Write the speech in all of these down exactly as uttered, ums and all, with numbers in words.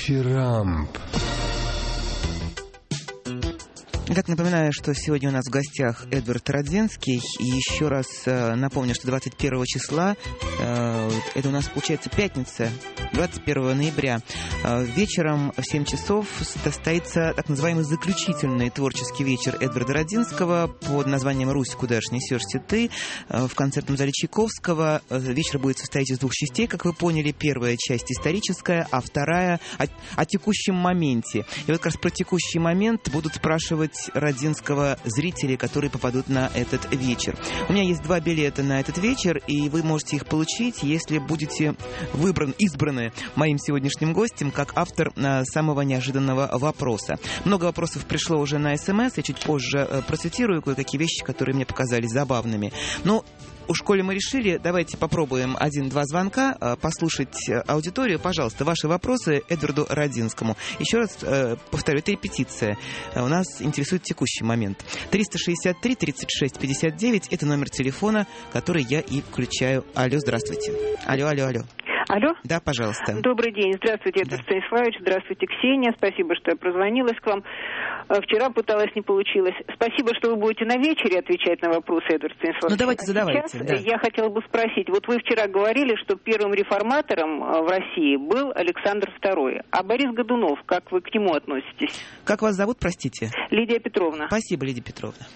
Дифирамб. Итак, напоминаю, что сегодня у нас в гостях Эдвард Радзинский. И еще раз э, напомню, что двадцать первого числа, э, это у нас получается пятница, двадцать первого ноября, э, вечером в семь часов состоится так называемый заключительный творческий вечер Эдварда Радзинского под названием «Русь, куда ж несешься ты» э, в концертном зале Чайковского. Э, вечер будет состоять из двух частей, как вы поняли. Первая часть историческая, а вторая о, о текущем моменте. И вот как раз про текущий момент будут спрашивать Радзинского зрители, которые попадут на этот вечер. У меня есть два билета на этот вечер, и вы можете их получить, если будете выбран, избраны моим сегодняшним гостем как автор а, самого неожиданного вопроса. Много вопросов пришло уже на СМС, я чуть позже а, процитирую кое-какие вещи, которые мне показались забавными. Но уж коли мы решили, давайте попробуем один-два звонка, э, послушать аудиторию. Пожалуйста, ваши вопросы Эдварду Радзинскому. Еще раз э, повторю, это репетиция. Э, у нас интересует текущий момент. триста шестьдесят три тридцать шесть пятьдесят девять – это номер телефона, который я и включаю. Алло, здравствуйте. Алло, алло, алло. Алло? Да, пожалуйста. Добрый день. Здравствуйте, Эдвард Да. Станиславович. Здравствуйте, Ксения. Спасибо, что я прозвонилась к вам. Вчера пыталась, не получилось. Спасибо, что вы будете на вечере отвечать на вопросы, Эдвард Станиславович. Ну, давайте, а задавайте. Сейчас да. я хотела бы спросить. Вот вы вчера говорили, что первым реформатором в России был Александр второй. А Борис Годунов, как вы к нему относитесь? Как вас зовут, простите? Лидия Петровна. Спасибо, Лидия Петровна.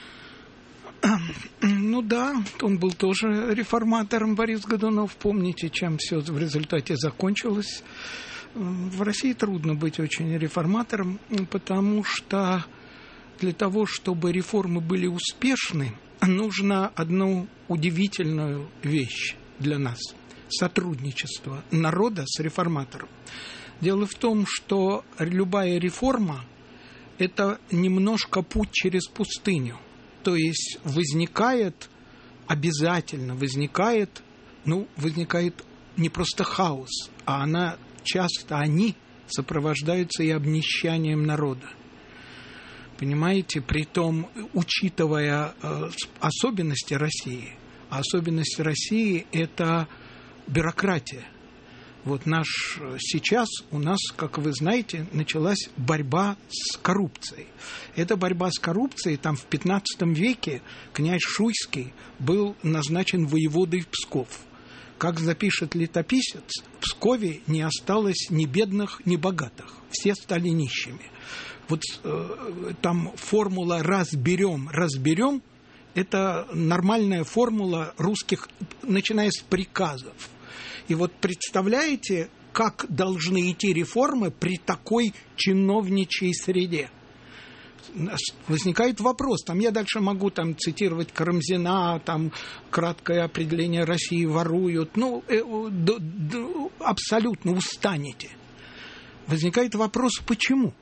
Ну да, он был тоже реформатором, Борис Годунов. Помните, чем все в результате закончилось? В России трудно быть очень реформатором, потому что для того, чтобы реформы были успешны, нужно одну удивительную вещь для нас – сотрудничество народа с реформатором. Дело в том, что любая реформа – это немножко путь через пустыню. То есть возникает, обязательно возникает, ну, возникает не просто хаос, а она, часто они сопровождаются и обнищанием народа. Понимаете, притом, учитывая э, особенности России, а особенности России – это бюрократия. Вот наш, сейчас у нас, как вы знаете, началась борьба с коррупцией. Эта борьба с коррупцией, там в пятнадцатом веке князь Шуйский был назначен воеводой в Псков. Как запишет летописец, в Пскове не осталось ни бедных, ни богатых. Все стали нищими. Вот э, там формула «разберем, разберем» – это нормальная формула русских, начиная с приказов. И вот представляете, как должны идти реформы при такой чиновничьей среде? Возникает вопрос, там я дальше могу там, цитировать Карамзина, там краткое определение России воруют, ну, э, д, д, абсолютно устанете. Возникает вопрос, почему?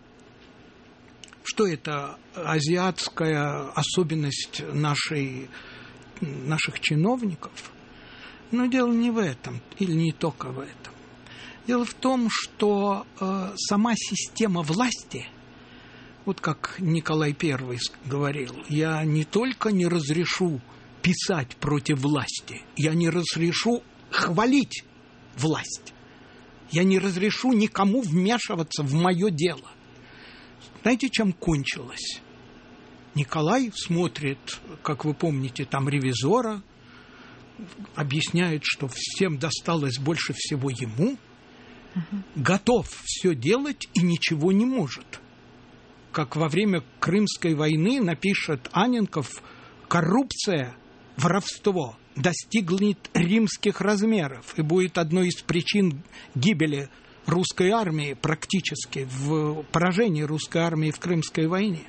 Что это азиатская особенность нашей, наших чиновников? Но дело не в этом, или не только в этом. Дело в том, что э, сама система власти, вот как Николай Первый говорил, я не только не разрешу писать против власти, я не разрешу хвалить власть, я не разрешу никому вмешиваться в мое дело. Знаете, чем кончилось? Николай смотрит, как вы помните, там «Ревизора», объясняет, что всем досталось больше всего ему, uh-huh. готов все делать и ничего не может. Как во время Крымской войны напишет Анненков, коррупция, воровство достигнет римских размеров и будет одной из причин гибели русской армии практически, в поражении русской армии в Крымской войне.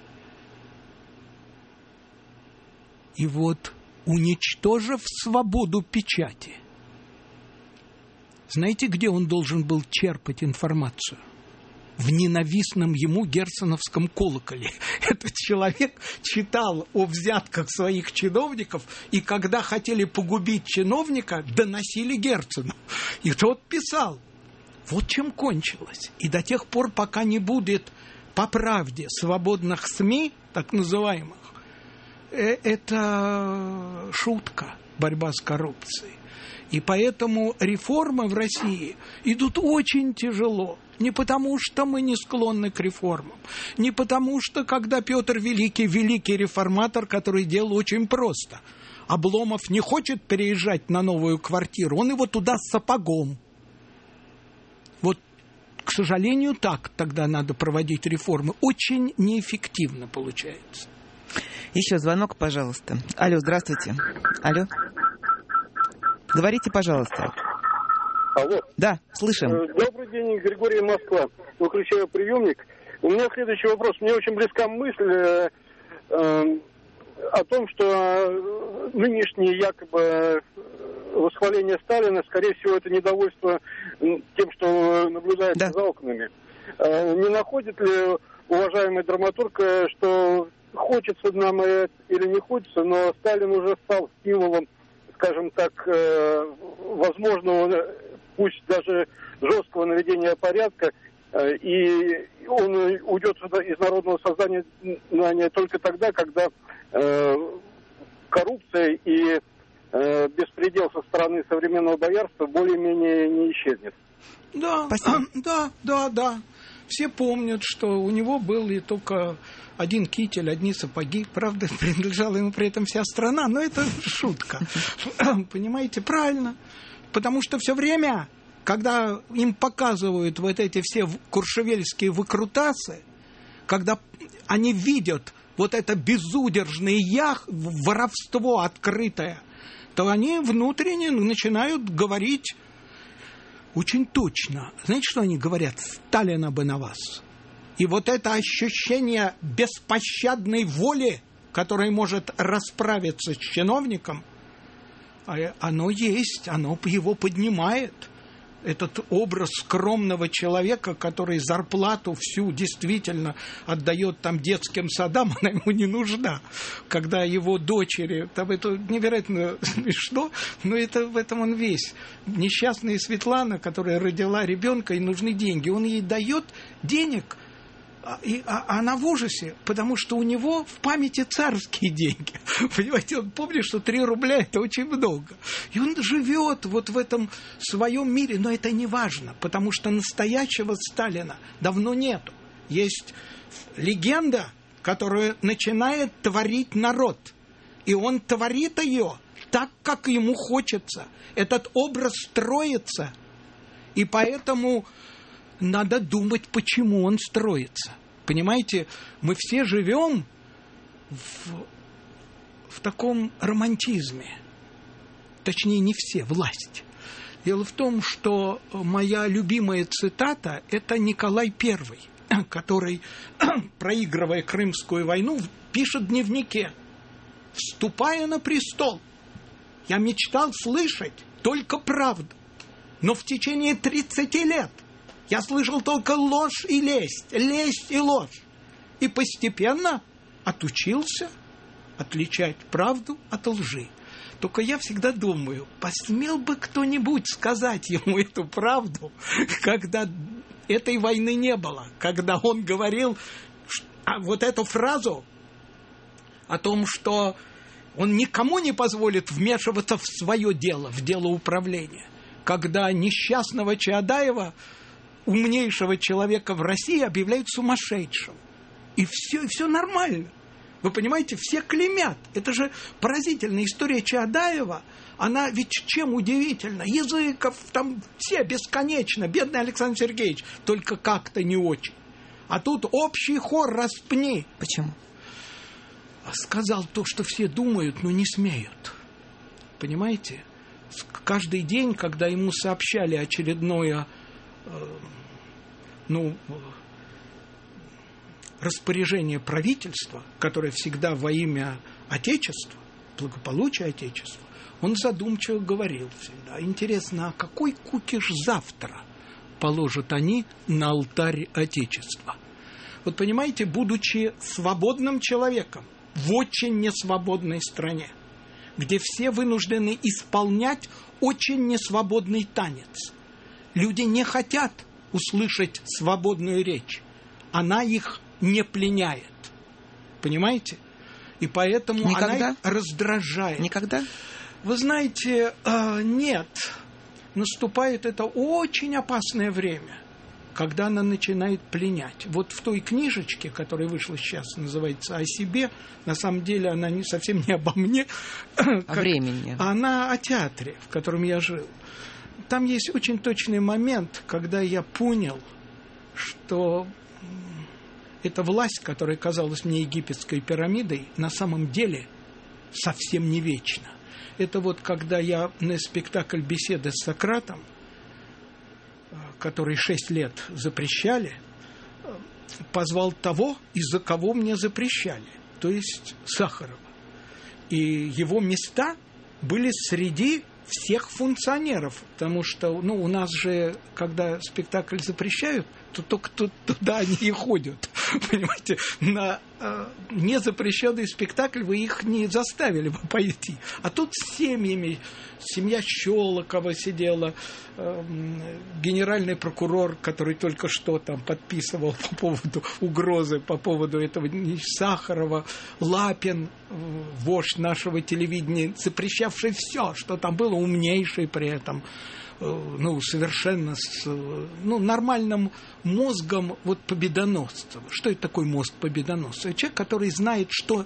И вот уничтожив свободу печати, знаете, где он должен был черпать информацию? В ненавистном ему герценовском колоколе. Этот человек читал о взятках своих чиновников, и когда хотели погубить чиновника, доносили Герцену. И тот писал. Вот чем кончилось. И до тех пор, пока не будет по правде свободных СМИ, так называемых, это шутка, борьба с коррупцией. И поэтому реформы в России идут очень тяжело. Не потому, что мы не склонны к реформам, не потому, что когда Петр Великий, великий реформатор, который делал очень просто. Обломов не хочет переезжать на новую квартиру, он его туда сапогом. Вот, к сожалению, так тогда надо проводить реформы. Очень неэффективно получается. Еще звонок, пожалуйста. Алло, здравствуйте. Алло. Говорите, пожалуйста. Алло. Да, слышим. Добрый день, Григорий, Москва. Выключаю приемник. У меня следующий вопрос. Мне очень близка мысль э, э, о том, что нынешнее якобы восхваление Сталина, скорее всего, это недовольство тем, что наблюдается да. за окнами. Э, не находит ли уважаемый драматург, что хочется нам или не хочется, но Сталин уже стал символом, скажем так, э, возможного, пусть даже жесткого наведения порядка, э, и он уйдет из народного сознания только тогда, когда э, коррупция и э, беспредел со стороны современного боярства более-менее не исчезнет. Да, Спасибо. да, да, да. Все помнят, что у него был и только один китель, одни сапоги. Правда, принадлежала ему при этом вся страна, но это шутка. Понимаете, правильно. Потому что все время, когда им показывают вот эти все куршевельские выкрутасы, когда они видят вот это безудержное ях, воровство открытое, то они внутренне начинают говорить очень точно. Знаете, что они говорят? Сталина бы на вас. И вот это ощущение беспощадной воли, которое может расправиться с чиновником, оно есть, оно его поднимает. Этот образ скромного человека, который зарплату всю действительно отдает там детским садам, она ему не нужна. Когда его дочери, там это невероятно смешно, но это, в этом он весь. Несчастная Светлана, которая родила ребенка, и нужны деньги, он ей дает денег, и, а, а она в ужасе, потому что у него в памяти царские деньги. Понимаете, он помнит, что три рубля – это очень много. И он живет вот в этом своем мире, но это не важно, потому что настоящего Сталина давно нету. Есть легенда, которую начинает творить народ. И он творит ее так, как ему хочется. Этот образ строится. И поэтому надо думать, почему он строится. Понимаете, мы все живем в, в таком романтизме. Точнее, не все, власть. Дело в том, что моя любимая цитата – это Николай Первый, который, проигрывая Крымскую войну, пишет в дневнике: «Вступая на престол, я мечтал слышать только правду, но в течение тридцати лет я слышал только ложь и лесть, лесть и ложь. И постепенно отучился отличать правду от лжи. Только я всегда думаю, посмел бы кто-нибудь сказать ему эту правду, когда этой войны не было, когда он говорил вот эту фразу о том, что он никому не позволит вмешиваться в свое дело, в дело управления. Когда несчастного Чаадаева, умнейшего человека в России, объявляют сумасшедшим. И все, и все нормально. Вы понимаете, все клеймят. Это же поразительная история Чаадаева. Она ведь чем удивительна? Языков там все бесконечно. Бедный Александр Сергеевич. Только как-то не очень. А тут общий хор распни. Почему? Сказал то, что все думают, но не смеют. Понимаете? Каждый день, когда ему сообщали очередное ну, распоряжение правительства, которое всегда во имя Отечества, благополучия Отечества, он задумчиво говорил всегда: интересно, а какой кукиш завтра положат они на алтарь Отечества? Вот понимаете, будучи свободным человеком в очень несвободной стране, где все вынуждены исполнять очень несвободный танец, люди не хотят услышать свободную речь. Она их не пленяет. Понимаете? И поэтому Никогда? она их раздражает. Никогда? Вы знаете, нет. Наступает это очень опасное время, когда она начинает пленять. Вот в той книжечке, которая вышла сейчас, называется «О себе», на самом деле она не, совсем не обо мне. О как, времени. Она о театре, в котором я жил. Там есть очень точный момент, когда я понял, что эта власть, которая казалась мне египетской пирамидой, на самом деле совсем не вечна. Это вот когда я на спектакль «Беседы с Сократом», который шесть лет запрещали, позвал того, из-за кого мне запрещали, то есть Сахарова. И его места были среди всех функционеров, потому что ну, у нас же, когда спектакль запрещают, то только туда они и ходят. Понимаете, на э, незапрещенный спектакль вы их не заставили бы пойти. А тут с семьями, семья Щелокова сидела, э, генеральный прокурор, который только что там подписывал по поводу угрозы, по поводу этого Сахарова, Лапин, вождь нашего телевидения, запрещавший все, что там было, умнейший при этом, ну, совершенно с ну, нормальным мозгом вот, победоносца. Что это такое мозг победоносца? Человек, который знает, что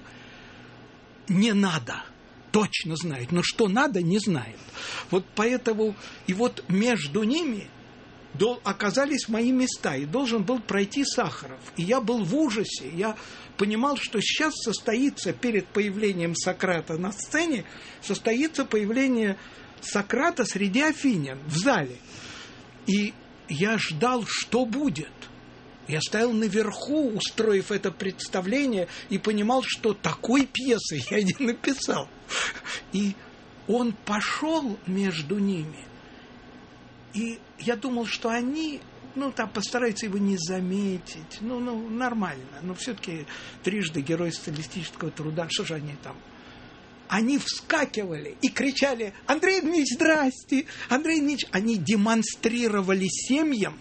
не надо, точно знает, но что надо, не знает. Вот поэтому, и вот между ними оказались мои места, и должен был пройти Сахаров. И я был в ужасе, я понимал, что сейчас состоится, перед появлением Сократа на сцене, состоится появление Сократа среди афинян в зале. И я ждал, что будет. Я стоял наверху, устроив это представление, и понимал, что такой пьесы я не написал. И он пошел между ними. И я думал, что они, ну, там постараются его не заметить. Ну, ну нормально. Но все-таки трижды герой социалистического труда. Что же они там? Они вскакивали и кричали: «Андрей Дмитриевич, здрасте! Андрей Дмитриевич!» Они демонстрировали семьям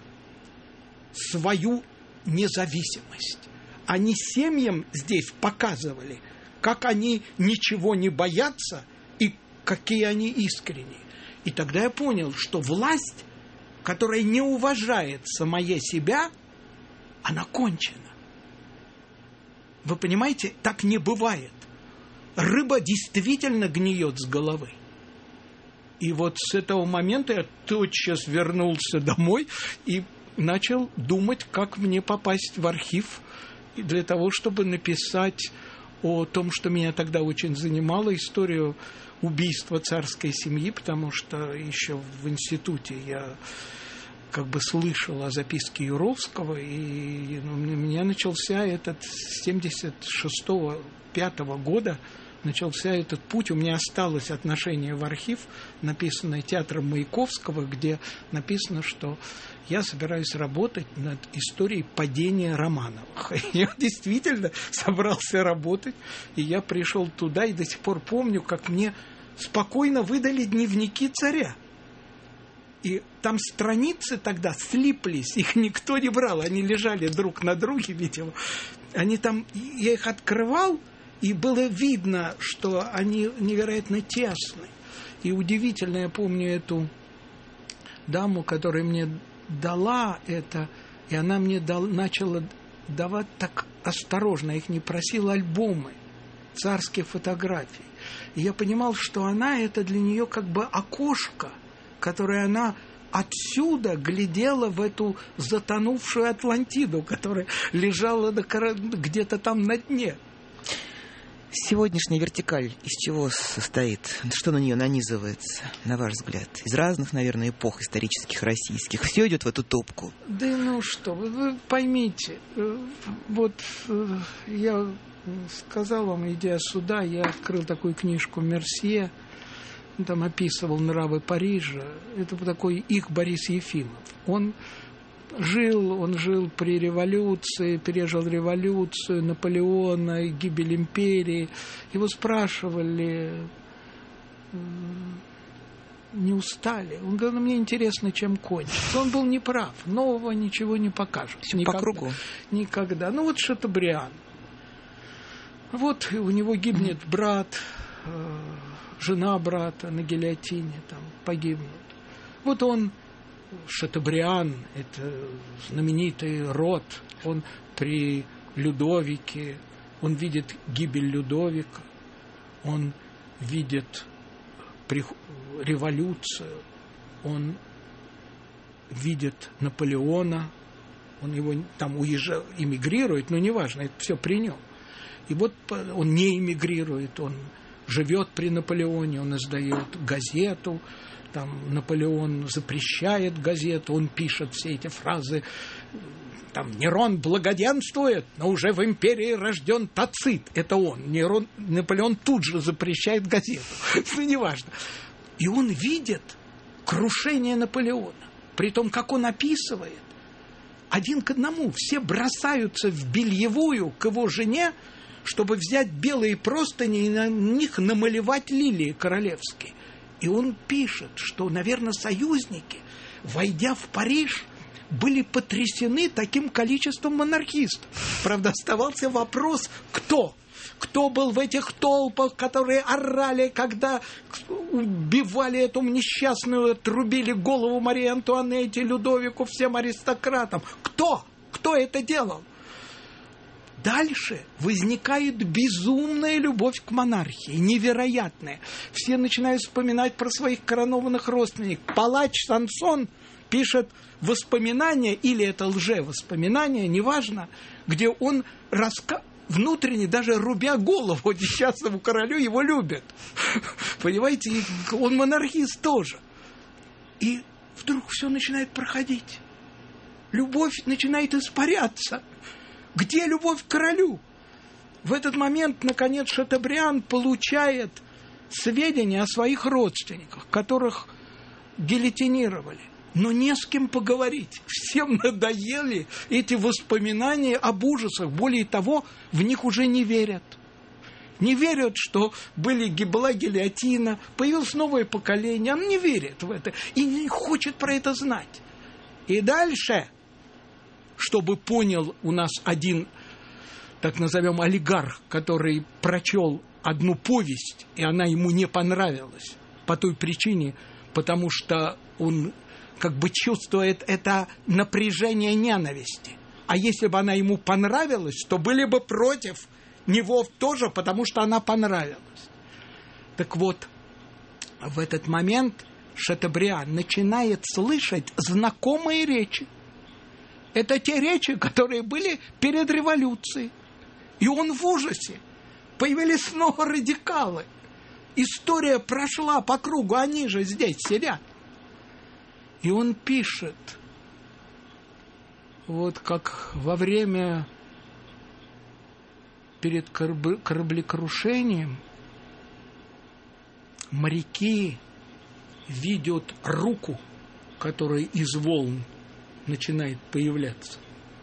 свою независимость. Они семьям здесь показывали, как они ничего не боятся и какие они искренние. И тогда я понял, что власть, которая не уважает самое себя, она кончена. Вы понимаете, так не бывает. Рыба действительно гниет с головы. И вот с этого момента я тотчас вернулся домой и начал думать, как мне попасть в архив для того, чтобы написать о том, что меня тогда очень занимало, историю убийства царской семьи, потому что еще в институте я как бы слышал о записке Юровского, и ну, у меня начался этот с семьдесят шестого пятого года начался этот путь. У меня осталось отношение в архив, написанное театром Маяковского, где написано, что я собираюсь работать над историей падения Романовых. Я действительно собрался работать, и я пришел туда, и до сих пор помню, как мне спокойно выдали дневники царя. И там страницы тогда слиплись, их никто не брал, они лежали друг на друге, видимо. Они там, я их открывал, и было видно, что они невероятно тесны. И удивительно, я помню эту даму, которая мне дала это, и она мне дал, начала давать так осторожно, я их не просила, альбомы царских фотографий. И я понимал, что она, это для нее как бы окошко, которое она отсюда глядела в эту затонувшую Атлантиду, которая лежала где-то там на дне. Сегодняшняя вертикаль из чего состоит? Что на нее нанизывается, на ваш взгляд? Из разных, наверное, эпох исторических российских. Все идет в эту топку? Да ну что, вы, вы поймите, вот я сказал вам, идя сюда, я открыл такую книжку Мерсье, там описывал нравы Парижа. Это такой их Борис Ефимов. Он жил, он жил при революции, пережил революцию, Наполеона, гибель империи. Его спрашивали, не устали? Он говорил, мне интересно, чем кончится. Он был неправ, нового ничего не покажет. Никогда, по кругу? Никогда. Ну вот Шатобриан. Вот у него гибнет брат, э, жена брата на гильотине там погибнут. Вот он, Шатобриан, это знаменитый род, он при Людовике, он видит гибель Людовика, он видит революцию, он видит Наполеона, он его там уезжает, эмигрирует, но неважно, это все при нем. И вот он не эмигрирует, он живет при Наполеоне, он издает газету, там Наполеон запрещает газету, он пишет все эти фразы, там Нерон благоденствует, но уже в империи рожден Тацит, это он, Нерон, Наполеон тут же запрещает газету, ну неважно. И он видит крушение Наполеона, при том, как он описывает, один к одному, все бросаются в бельевую к его жене, чтобы взять белые простыни и на них намалевать лилии королевские. И он пишет, что, наверное, союзники, войдя в Париж, были потрясены таким количеством монархистов. Правда, оставался вопрос, кто? Кто был в этих толпах, которые орали, когда убивали эту несчастную, отрубили голову Марии Антуанетте, Людовику, всем аристократам? Кто? Кто это делал? Дальше возникает безумная любовь к монархии, невероятная. Все начинают вспоминать про своих коронованных родственников. Палач Самсон пишет воспоминания, или это лжевоспоминания, неважно, где он рассказывает, внутренне, даже рубя голову несчастному королю, его любят. Понимаете, он монархист тоже. И вдруг все начинает проходить. Любовь начинает испаряться. Где любовь к королю? В этот момент, наконец, Шатобриан получает сведения о своих родственниках, которых гильотинировали. Но не с кем поговорить. Всем надоели эти воспоминания об ужасах. Более того, в них уже не верят. Не верят, что были, была гильотина, появилось новое поколение. Он не верит в это и не хочет про это знать. И дальше, чтобы понял у нас один, так назовем, олигарх, который прочел одну повесть, и она ему не понравилась по той причине, потому что он как бы чувствует это напряжение ненависти. А если бы она ему понравилась, то были бы против него тоже, потому что она понравилась. Так вот, в этот момент Шатобриан начинает слышать знакомые речи. Это те речи, которые были перед революцией. И он в ужасе. Появились снова радикалы. История прошла по кругу, они же здесь сидят. И он пишет, вот как во время, перед кораблекрушением, моряки видят руку, которая из волн начинает появляться.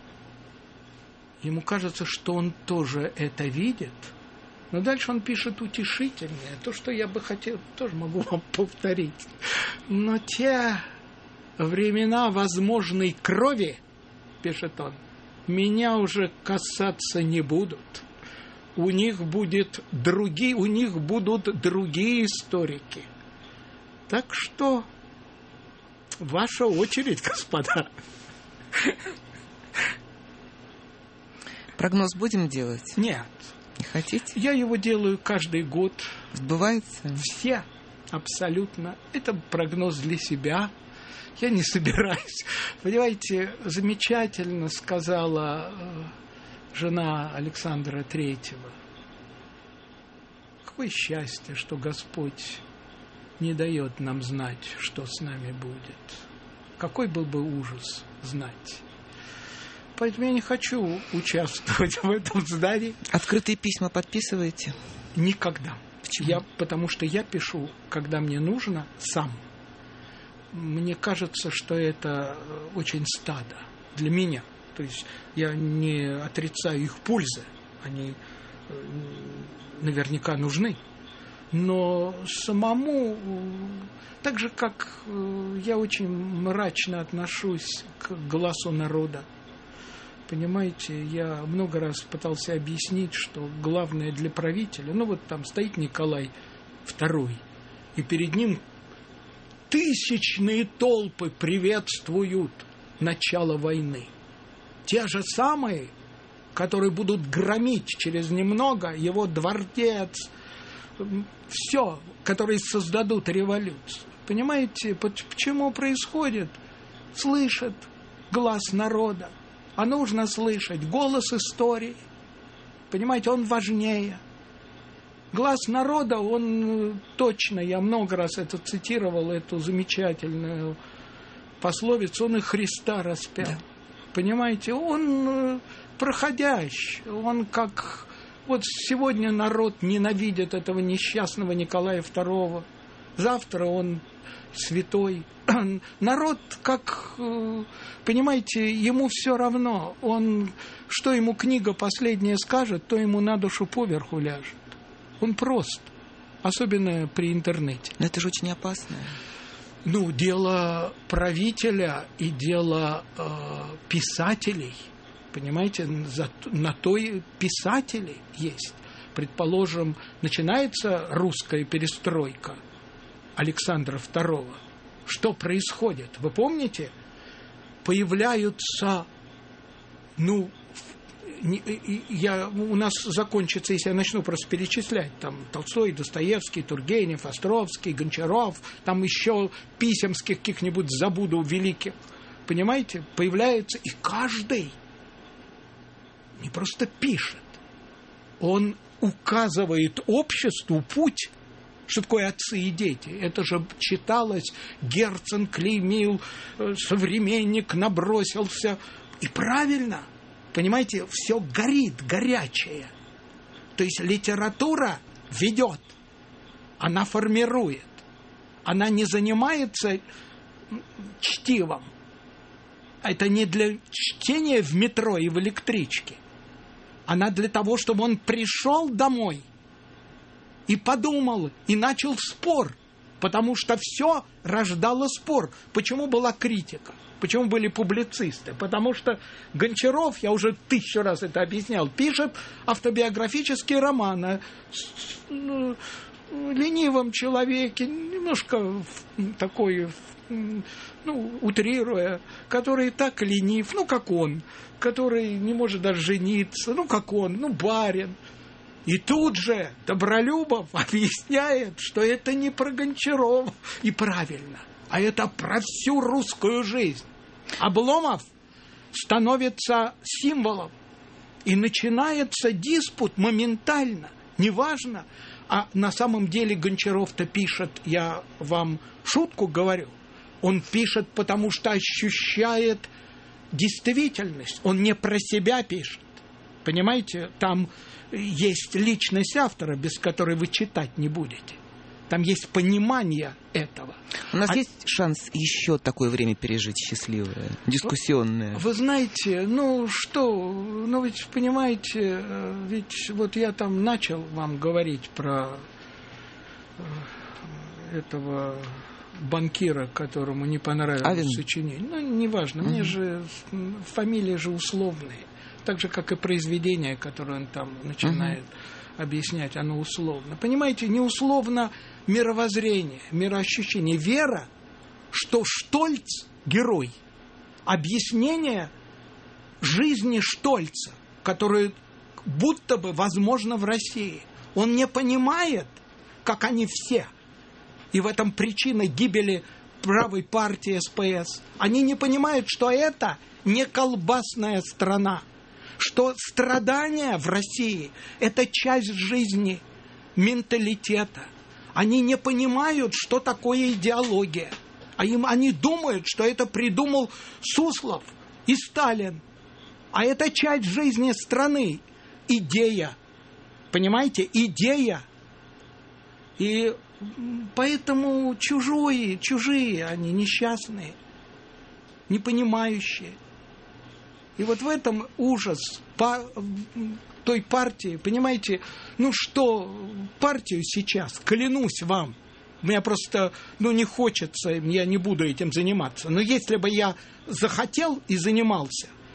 Ему кажется, что он тоже это видит, но дальше он пишет утешительнее, то, что я бы хотел, тоже могу вам повторить. Но те времена возможной крови, пишет он, меня уже касаться не будут. У них будет другие, у них будут другие историки. Так что ваша очередь, господа. Прогноз будем делать? Нет. Не хотите? Я его делаю каждый год. Сбывается? Все абсолютно. Это прогноз для себя. Я не собираюсь. Понимаете, замечательно сказала жена Александра Третьего. Какое счастье, что Господь не дает нам знать, что с нами будет. Какой был бы ужас знать. Поэтому я не хочу участвовать в этом здании. Открытые письма подписываете? Никогда. Почему? Я, потому что я пишу, когда мне нужно, сам. Мне кажется, что это очень стадо для меня. То есть я не отрицаю их пользы. Они наверняка нужны. Но самому, так же, как я очень мрачно отношусь к голосу народа, Понимаете, я много раз пытался объяснить, что главное для правителя, ну вот там стоит Николай второй, и перед ним тысячные толпы приветствуют начало войны. Те же самые, которые будут громить через немного его дворец, все, которые создадут революцию. Понимаете, почему происходит? Слышат глаз народа. А нужно слышать голос истории. Понимаете, он важнее. Глаз народа, он точно, я много раз это цитировал, эту замечательную пословицу, он и Христа распял. Да. Понимаете, он проходящий, он как... Вот сегодня народ ненавидит этого несчастного Николая второго, завтра он святой. Народ, как, понимаете, ему все равно. Он, что ему книга последняя скажет, то ему на душу поверху ляжет. Он прост, особенно при интернете. Но это же очень опасно. Ну, дело правителя и дело э, писателей, понимаете, за, на то и писатели есть. Предположим, начинается русская перестройка Александра второго. Что происходит? Вы помните? Появляются, ну, я, у нас закончится, если я начну просто перечислять, там Толстой, Достоевский, Тургенев, Островский, Гончаров, там еще писемских каких-нибудь забуду великих. Понимаете? Появляется, и каждый не просто пишет, он указывает обществу путь. Что такое отцы и дети? Это же читалось, Герцен клеймил, современник набросился. И правильно, понимаете, все горит, горячее. То есть литература ведет, она формирует. Она не занимается чтивом. Это не для чтения в метро и в электричке. Она для того, чтобы он пришел домой и подумал, и начал спор, потому что все рождало спор. Почему была критика? Почему были публицисты? Потому что Гончаров, я уже тысячу раз это объяснял, пишет автобиографические романы о ленивом человеке, немножко такой, ну, утрируя, который так ленив, ну, как он, который не может даже жениться, ну, как он, ну, барин. И тут же Добролюбов объясняет, что это не про Гончарова, и правильно, а это про всю русскую жизнь. Обломов становится символом, и начинается диспут моментально, неважно. А на самом деле Гончаров-то пишет, я вам шутку говорю, он пишет, потому что ощущает действительность, он не про себя пишет. Понимаете, там есть личность автора, без которой вы читать не будете. Там есть понимание этого. У нас а... есть шанс еще такое время пережить счастливое, дискуссионное? Вы знаете, ну что, ну ведь понимаете, ведь вот я там начал вам говорить про этого банкира, которому не понравилось Авен. Сочинение. Ну, неважно, угу. Мне же фамилии же условные. Так же, как и произведение, которое он там начинает uh-huh. объяснять, оно условно. Понимаете, не условно мировоззрение, мироощущение. Вера, что Штольц – герой. Объяснение жизни Штольца, которое будто бы возможно в России. Он не понимает, как они все. И в этом причина гибели правой партии СПС. Они не понимают, что это не колбасная страна. Что страдания в России – это часть жизни, менталитета. Они не понимают, что такое идеология. А им, они думают, что это придумал Суслов и Сталин. А это часть жизни страны. Идея. Понимаете? Идея. И поэтому чужие, чужие они, несчастные, непонимающие. И вот в этом ужас по той партии, понимаете, ну что, партию сейчас, клянусь вам, мне просто, ну не хочется, я не буду этим заниматься, но если бы я захотел и занимался,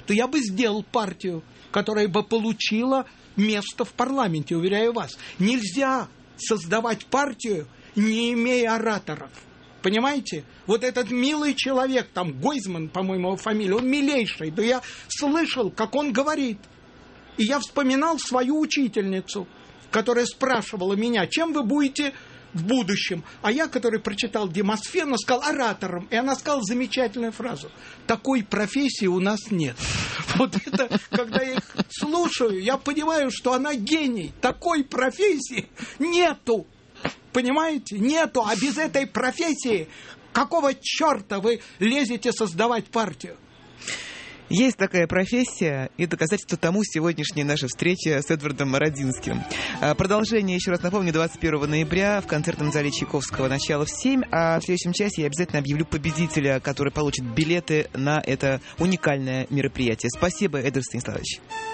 то я бы сделал партию, которая бы получила место в парламенте, уверяю вас. Нельзя создавать партию, не имея ораторов. Понимаете? Вот этот милый человек, там Гойзман, по-моему, его фамилия, он милейший. Да я слышал, как он говорит. И я вспоминал свою учительницу, которая спрашивала меня, чем вы будете в будущем. А я, который прочитал Демосфену, сказал оратором. И она сказала замечательную фразу. Такой профессии у нас нет. Вот это, когда я их слушаю, я понимаю, что она гений. Такой профессии нету. Понимаете? Нету. А без этой профессии какого черта вы лезете создавать партию? Есть такая профессия, и доказательство тому сегодняшняя наша встреча с Эдвардом Радзинским. Продолжение, еще раз напомню, двадцать первого ноября в концертном зале Чайковского начало в семь, а в следующем часе я обязательно объявлю победителя, который получит билеты на это уникальное мероприятие. Спасибо, Эдвард Станиславович.